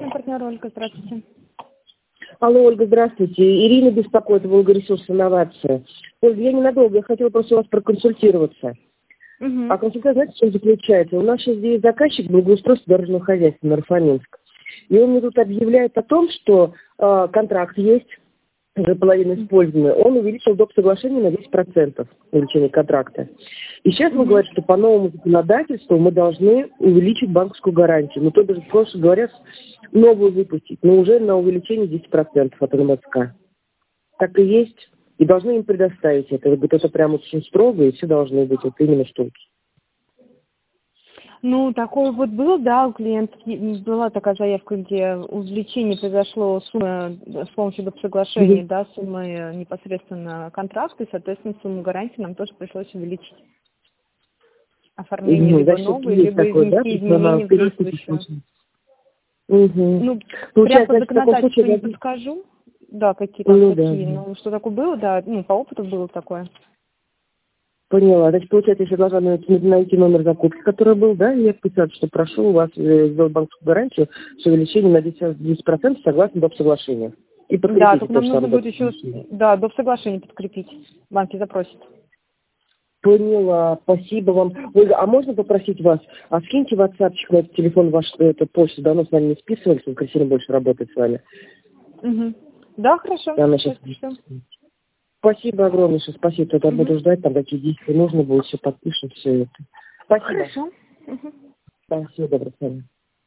партнер Ольга, здравствуйте. Алло, Ольга, здравствуйте. Ирина беспокоит, Волгоресурс Инновация. Ольга, я ненадолго, я хотела просто у вас проконсультироваться. А консультация, знаете, в чем заключается? У нас сейчас здесь заказчик благоустройства дорожного хозяйства Нарфоминск. И он мне тут объявляет о том, что контракт есть, уже половина использована. Он увеличил доп. Соглашение на 10% увеличение контракта. И сейчас он говорит, что по новому законодательству мы должны увеличить банковскую гарантию. Ну, то есть, проще говоря, новую выпустить, но уже на увеличение 10% от НМСК. Так и есть. И должны им предоставить это. Говорит, это прям очень строго, и все должны быть вот именно штуки. Ну, такое вот было, да, у клиента была такая заявка, где увеличение произошло суммы с помощью доп. Соглашения, да, суммы непосредственно контракта, и, соответственно, сумму гарантии нам тоже пришлось увеличить. Оформление либо новой, либо внести изменения в действующую. Ну, прям по законодательству не подскажу, да, какие там такие, но что такое было, да, ну, по опыту было такое. Поняла. Значит, получается, я должна найти номер закупки, который был, да, и я писала, что прошу у вас сделать банковскую гарантию с увеличением на 10% согласно доп. Соглашению. И да, только нам нужно будет еще, да, доп. Соглашение подкрепить. Банки запросят. Поняла. Спасибо вам. Ольга, а можно попросить вас, скиньте в WhatsApp на этот телефон вашу эту почту, давно с вами не списывались, мы Кристина больше работает с вами. Да, хорошо. Она сейчас... Спасибо огромное, спасибо. Тогда буду ждать, там какие действия нужно будет, все подпишем, все это. Спасибо. Хорошо. Спасибо, доброго дня.